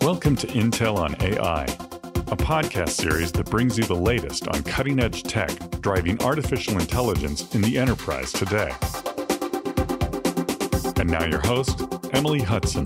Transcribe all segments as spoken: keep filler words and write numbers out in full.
Welcome to Intel on A I, a podcast series that brings you the latest on cutting-edge tech driving artificial intelligence in the enterprise today. And now your host, Emily Hudson.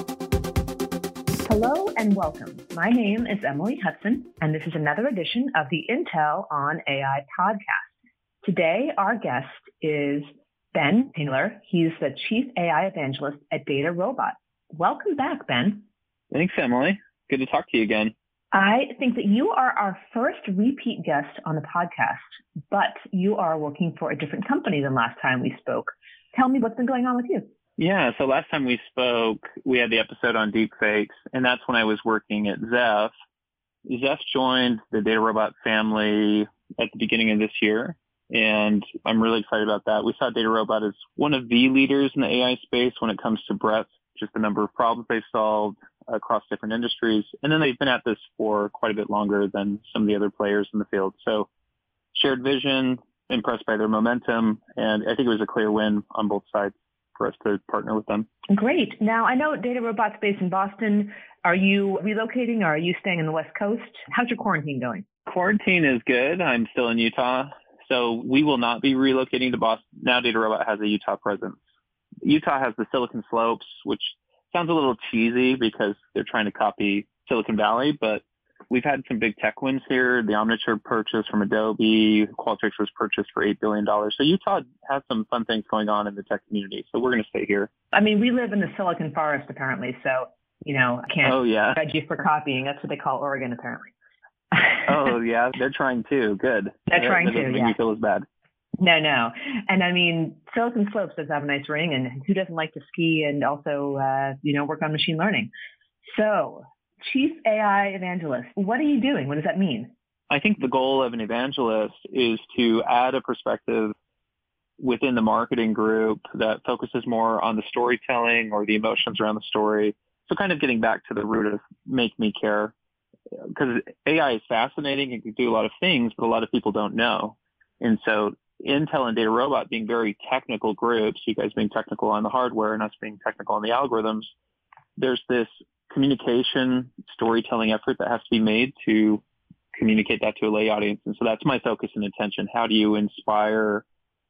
Hello and welcome. My name is Emily Hudson, and this is another edition of the Intel on A I podcast. Today, our guest is Ben Taylor. He's the Chief A I Evangelist at DataRobot. Welcome back, Ben. Thanks, Emily. Good to talk to you again. I think that you are our first repeat guest on the podcast, but you are working for a different company than last time we spoke. Tell me what's been going on with you. Yeah, so last time we spoke, we had the episode on deepfakes, and that's when I was working at Zeph. Zeph joined the DataRobot family at the beginning of this year, and I'm really excited about that. We saw DataRobot as one of the leaders in the A I space when it comes to breadth, just the number of problems they've solved across different industries. And then they've been at this for quite a bit longer than some of the other players in the field. So shared vision, impressed by their momentum, and I think it was a clear win on both sides for us to partner with them. Great. Now, I know DataRobot's based in Boston. Are you relocating or are you staying on the West Coast? How's your quarantine going? Quarantine is good. I'm still in Utah. So we will not be relocating to Boston. Now DataRobot has a Utah presence. Utah has the Silicon Slopes, which sounds a little cheesy because they're trying to copy Silicon Valley, but we've had some big tech wins here. The Omniture purchase from Adobe, Qualtrics was purchased for eight billion dollars. So Utah has some fun things going on in the tech community. So we're going to stay here. I mean, we live in the Silicon Forest, apparently. So, you know, I can't oh, yeah. judge you for copying. That's what they call Oregon, apparently. oh, yeah. They're trying too. Good. They're trying that to, doesn't yeah. make you feel as bad. No, no. And I mean, Silicon Slopes does have a nice ring, and who doesn't like to ski and also, uh, you know, work on machine learning? So, Chief A I Evangelist, what are you doing? What does that mean? I think the goal of an evangelist is to add a perspective within the marketing group that focuses more on the storytelling or the emotions around the story. So kind of getting back to the root of make me care. Because A I is fascinating. It can do a lot of things, but a lot of people don't know. And so Intel and DataRobot being very technical groups, you guys being technical on the hardware and us being technical on the algorithms, there's this communication, storytelling effort that has to be made to communicate that to a lay audience. And so that's my focus and attention. How do you inspire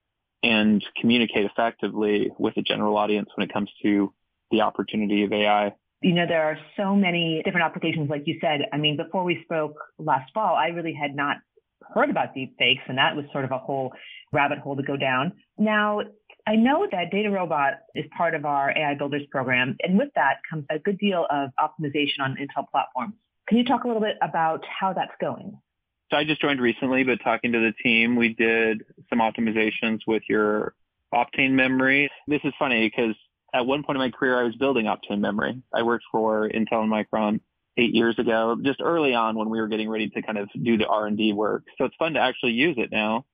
and communicate effectively with a general audience when it comes to the opportunity of A I? You know, there are so many different applications, like you said. I mean, before we spoke last fall, I really had not heard about deepfakes, and that was sort of a whole rabbit hole to go down. Now, I know that DataRobot is part of our A I Builders program, and with that comes a good deal of optimization on Intel platforms. Can you talk a little bit about how that's going? So I just joined recently, but talking to the team, we did some optimizations with your Optane memory. This is funny because at one point in my career, I was building Optane memory. I worked for Intel and Micron eight years ago, just early on when we were getting ready to kind of do the R and D work. So it's fun to actually use it now.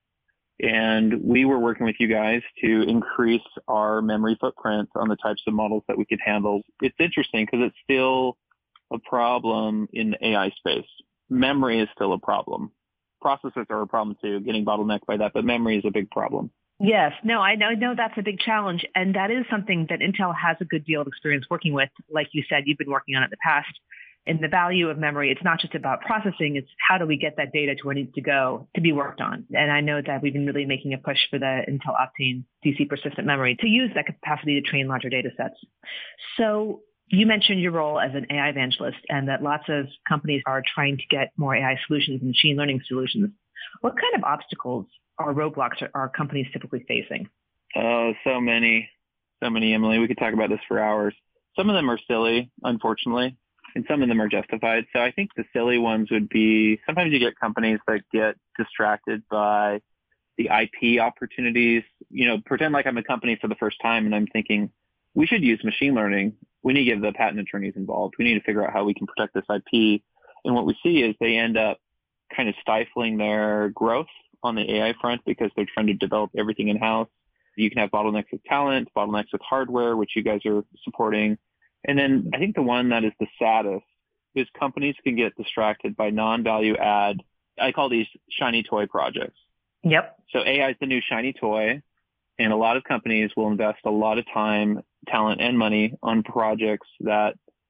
And we were working with you guys to increase our memory footprint on the types of models that we could handle. It's interesting because it's still a problem in the A I space. Memory is still a problem. Processors are a problem too, getting bottlenecked by that, but memory is a big problem. Yes, no, I know, I know that's a big challenge. And that is something that Intel has a good deal of experience working with. Like you said, you've been working on it in the past. And the value of memory, it's not just about processing, it's how do we get that data to where it needs to go to be worked on. And I know that we've been really making a push for the Intel Optane D C persistent memory to use that capacity to train larger data sets. So you mentioned your role as an A I evangelist and that lots of companies are trying to get more A I solutions and machine learning solutions. What kind of obstacles or roadblocks are, are companies typically facing? Oh, so many, so many, Emily. We could talk about this for hours. Some of them are silly, unfortunately, and some of them are justified. So I think the silly ones would be sometimes you get companies that get distracted by the I P opportunities. You know, pretend like I'm a company for the first time and I'm thinking, we should use machine learning. We need to get the patent attorneys involved. We need to figure out how we can protect this I P. And what we see is they end up kind of stifling their growth on the A I front because they're trying to develop everything in-house. You can have bottlenecks with talent, bottlenecks with hardware, which you guys are supporting. And then I think the one that is the saddest is companies can get distracted by non-value add. I call these shiny toy projects. Yep. So A I is the new shiny toy, and a lot of companies will invest a lot of time, talent, and money on projects that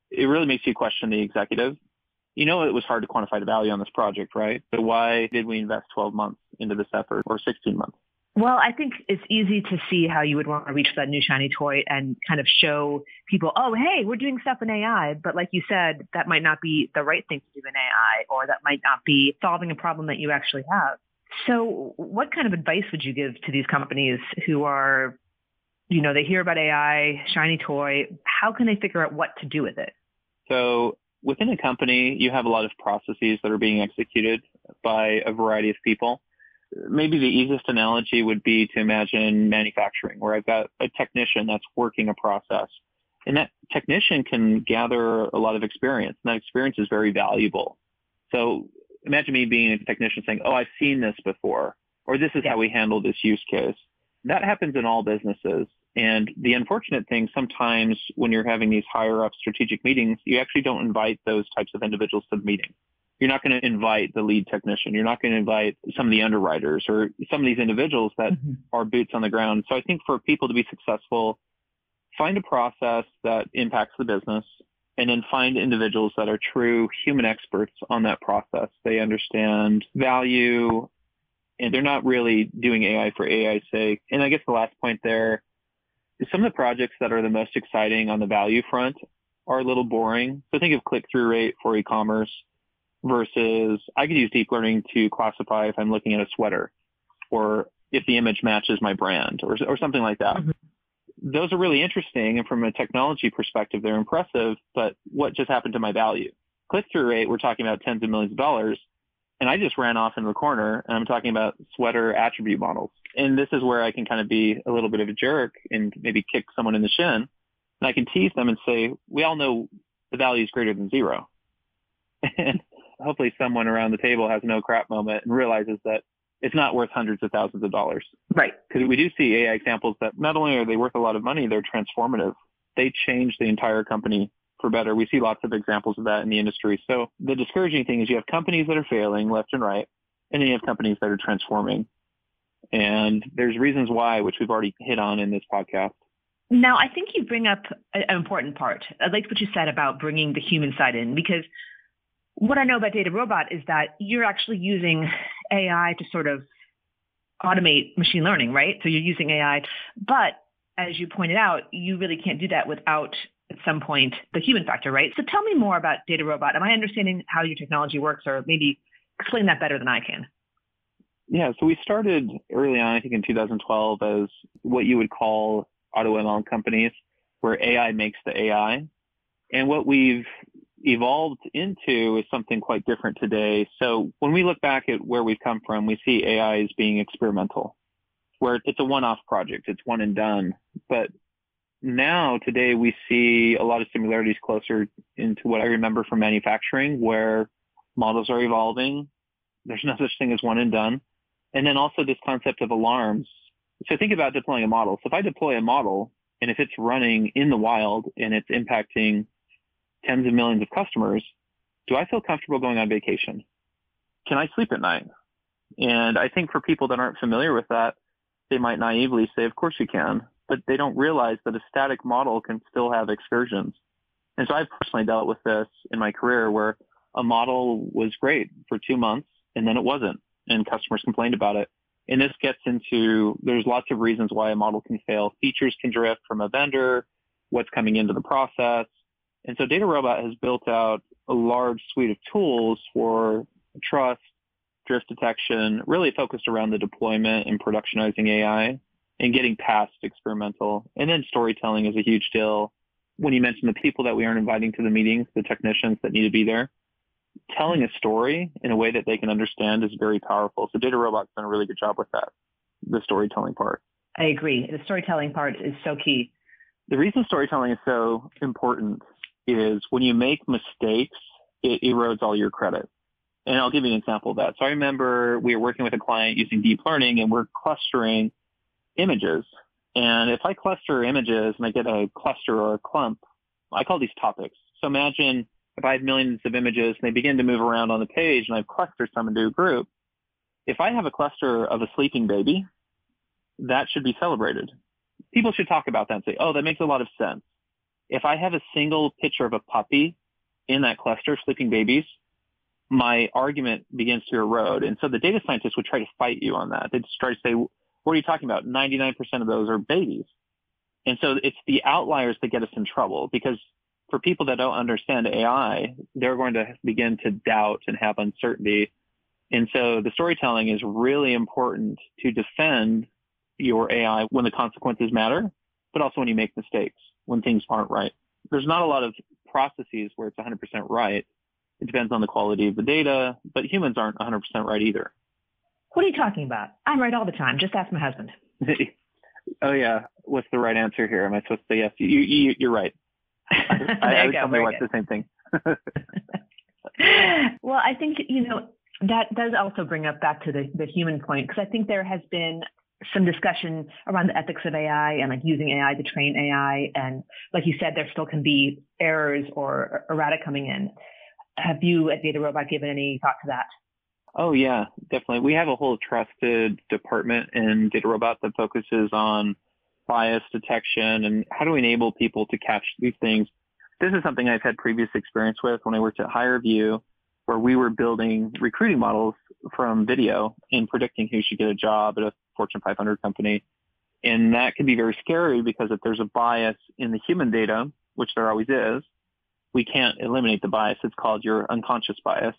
it really makes you question the executive. You know, it was hard to quantify the value on this project, right? So why did we invest twelve months into this effort or sixteen months? Well, I think it's easy to see how you would want to reach for that new shiny toy and kind of show people, oh, hey, we're doing stuff in A I. But like you said, that might not be the right thing to do in A I, or that might not be solving a problem that you actually have. So what kind of advice would you give to these companies who are, you know, they hear about A I, shiny toy, how can they figure out what to do with it? So within a company, you have a lot of processes that are being executed by a variety of people. Maybe the easiest analogy would be to imagine manufacturing, where I've got a technician that's working a process. And that technician can gather a lot of experience, and that experience is very valuable. So imagine me being a technician saying, oh, I've seen this before, or this is yeah. how we handle this use case. That happens in all businesses. And the unfortunate thing, sometimes when you're having these higher up strategic meetings, you actually don't invite those types of individuals to the meeting. You're not going to invite the lead technician. You're not going to invite some of the underwriters or some of these individuals that mm-hmm. are boots on the ground. So I think for people to be successful, find a process that impacts the business, and then find individuals that are true human experts on that process. They understand value, and they're not really doing A I for A I's sake. And I guess the last point there is some of the projects that are the most exciting on the value front are a little boring. So think of click-through rate for e-commerce versus I could use deep learning to classify if I'm looking at a sweater or if the image matches my brand or, or something like that. Mm-hmm. Those are really interesting, and from a technology perspective, they're impressive, but what just happened to my value? Click-through rate, we're talking about tens of millions of dollars, and I just ran off in the corner, and I'm talking about sweater attribute models. And this is where I can kind of be a little bit of a jerk and maybe kick someone in the shin, and I can tease them and say, we all know the value is greater than zero. And hopefully someone around the table has no crap moment and realizes that it's not worth hundreds of thousands of dollars. Right. Because we do see A I examples that not only are they worth a lot of money, they're transformative. They change the entire company for better. We see lots of examples of that in the industry. So the discouraging thing is you have companies that are failing left and right, and then you have companies that are transforming. And there's reasons why, which we've already hit on in this podcast. Now, I think you bring up an important part. I liked what you said about bringing the human side in, because what I know about DataRobot is that you're actually using A I to sort of automate machine learning, right? So you're using A I, but as you pointed out, you really can't do that without, at some point, the human factor, right? So tell me more about DataRobot. Am I understanding how your technology works, or maybe explain that better than I can? Yeah, so we started early on, I think in two thousand twelve, as what you would call auto M L companies, where A I makes the A I. And what we've evolved into is something quite different today. So when we look back at where we've come from, we see A I as being experimental, where it's a one-off project, it's one and done. But now, today, we see a lot of similarities closer into what I remember from manufacturing, where models are evolving. There's no such thing as one and done. And then also this concept of alarms. So think about deploying a model. So if I deploy a model, and if it's running in the wild and it's impacting tens of millions of customers, do I feel comfortable going on vacation? Can I sleep at night? And I think for people that aren't familiar with that, they might naively say, of course you can, but they don't realize that a static model can still have excursions. And so I've personally dealt with this in my career, where a model was great for two months and then it wasn't, and customers complained about it. And this gets into, there's lots of reasons why a model can fail. Features can drift from a vendor, what's coming into the process. And so DataRobot has built out a large suite of tools for trust, drift detection, really focused around the deployment and productionizing A I and getting past experimental. And then storytelling is a huge deal. When you mentioned the people that we aren't inviting to the meetings, the technicians that need to be there, telling a story in a way that they can understand is very powerful. So DataRobot's done a really good job with that, the storytelling part. I agree. The storytelling part is so key. The reason storytelling is so important is when you make mistakes, it erodes all your credit. And I'll give you an example of that. So I remember we were working with a client using deep learning, and we're clustering images. And if I cluster images and I get a cluster or a clump, I call these topics. So imagine if I have millions of images and they begin to move around on the page and I've clustered some into a group. If I have a cluster of a sleeping baby, that should be celebrated. People should talk about that and say, oh, that makes a lot of sense. If I have a single picture of a puppy in that cluster, sleeping babies, my argument begins to erode. And so the data scientists would try to fight you on that. They'd try to say, what are you talking about? ninety-nine percent of those are babies. And so it's the outliers that get us in trouble, because for people that don't understand A I, they're going to begin to doubt and have uncertainty. And so the storytelling is really important to defend your A I when the consequences matter, but also when you make mistakes, when things aren't right. There's not a lot of processes where it's one hundred percent right. It depends on the quality of the data, but humans aren't one hundred percent right either. What are you talking about? I'm right all the time. Just ask my husband. Oh, yeah. What's the right answer here? Am I supposed to say yes? You, you, you're right. I, I would tell my wife the same thing. Well, I think, you know, that does also bring up back to the, the human point, because I think there has been some discussion around the ethics of A I and like using A I to train A I. And like you said, there still can be errors or errata coming in. Have you at DataRobot given any thought to that? Oh, yeah, definitely. We have a whole trusted department in DataRobot that focuses on bias detection and how to enable people to catch these things. This is something I've had previous experience with when I worked at HireVue, where we were building recruiting models from video and predicting who should get a job at a Fortune five hundred company. And that can be very scary, because if there's a bias in the human data, which there always is, we can't eliminate the bias. It's called your unconscious bias.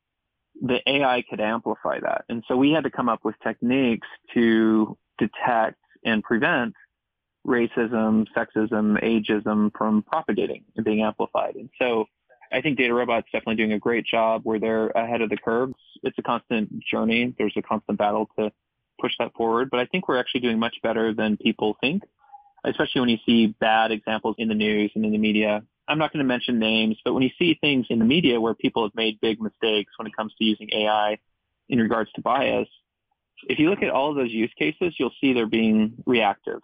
The A I could amplify that. And so we had to come up with techniques to detect and prevent racism, sexism, ageism from propagating and being amplified. And so I think DataRobot's definitely doing a great job where they're ahead of the curve. It's a constant journey. There's a constant battle to push that forward. But I think we're actually doing much better than people think, especially when you see bad examples in the news and in the media. I'm not going to mention names, but when you see things in the media where people have made big mistakes when it comes to using A I in regards to bias, if you look at all of those use cases, you'll see they're being reactive.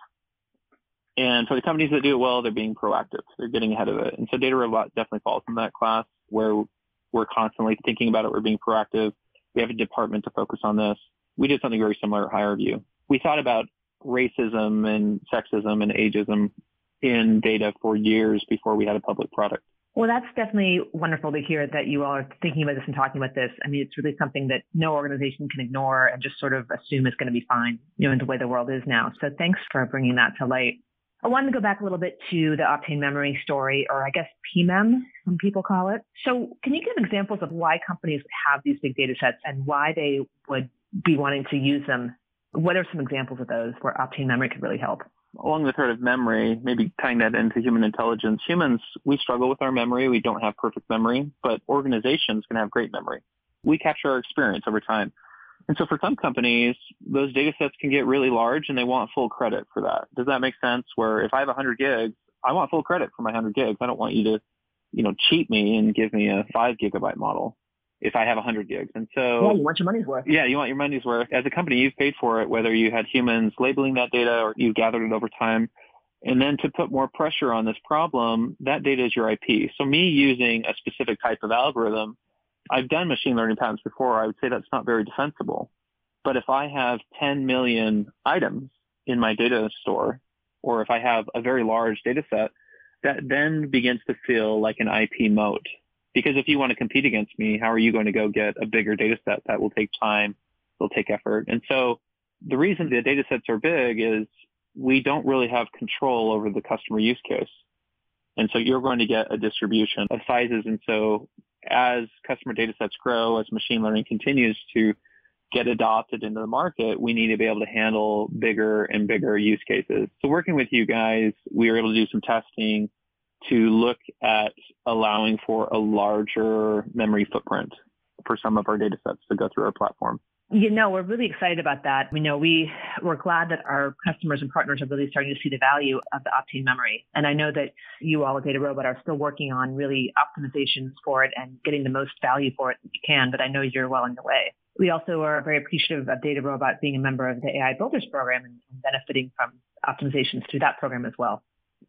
And for the companies that do it well, they're being proactive. They're getting ahead of it. And so DataRobot definitely falls in that class where we're constantly thinking about it. We're being proactive. We have a department to focus on this. We did something very similar at HireVue. We thought about racism and sexism and ageism in data for years before we had a public product. Well, that's definitely wonderful to hear that you all are thinking about this and talking about this. I mean, it's really something that no organization can ignore and just sort of assume is going to be fine, you know, in the way the world is now. So thanks for bringing that to light. I wanted to go back a little bit to the Optane Memory story, or I guess P M E M, some people call it. So can you give examples of why companies have these big data sets and why they would be wanting to use them? What are some examples of those where Optane Memory could really help? Along the thread of memory, maybe tying that into human intelligence, humans, we struggle with our memory. We don't have perfect memory, but organizations can have great memory. We capture our experience over time. And so for some companies, those data sets can get really large and they want full credit for that. Does that make sense? Where if I have one hundred gigs, I want full credit for my one hundred gigs. I don't want you to, you know, cheat me and give me a five gigabyte model if I have one hundred gigs. And so, yeah, you want your money's worth. Yeah, you want your money's worth. As a company, you've paid for it, whether you had humans labeling that data or you've gathered it over time. And then to put more pressure on this problem, that data is your I P. So me using a specific type of algorithm, I've done machine learning patterns before. I would say that's not very defensible. But if I have ten million items in my data store, or if I have a very large data set, that then begins to feel like an I P moat. Because if you want to compete against me, how are you going to go get a bigger data set? That will take time, it'll take effort. And so the reason the data sets are big is we don't really have control over the customer use case. And so you're going to get a distribution of sizes. And so as customer data sets grow, as machine learning continues to get adopted into the market, we need to be able to handle bigger and bigger use cases. So working with you guys, we were able to do some testing to look at allowing for a larger memory footprint for some of our data sets to go through our platform. You know, we're really excited about that. We know we, we're glad that our customers and partners are really starting to see the value of the Optane memory. And I know that you all at DataRobot are still working on really optimizations for it and getting the most value for it that you can, but I know you're well on your way. We also are very appreciative of DataRobot being a member of the A I Builders program and benefiting from optimizations through that program as well.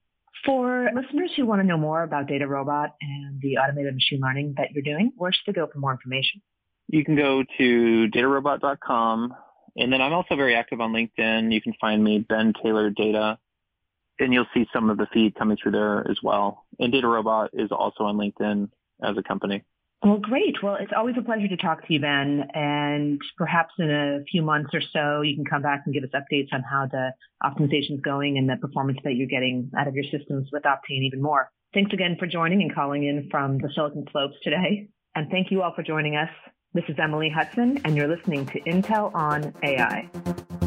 For listeners who want to know more about DataRobot and the automated machine learning that you're doing, where should they go for more information? You can go to data robot dot com. And then I'm also very active on LinkedIn. You can find me, Ben Taylor Data. and you'll see some of the feed coming through there as well. And DataRobot is also on LinkedIn as a company. Well, great. Well, it's always a pleasure to talk to you, Ben. And perhaps in a few months or so, you can come back and give us updates on how the optimization is going and the performance that you're getting out of your systems with Optane even more. Thanks again for joining and calling in from the Silicon Slopes today. And thank you all for joining us. This is Emily Hudson, and you're listening to Intel on A I.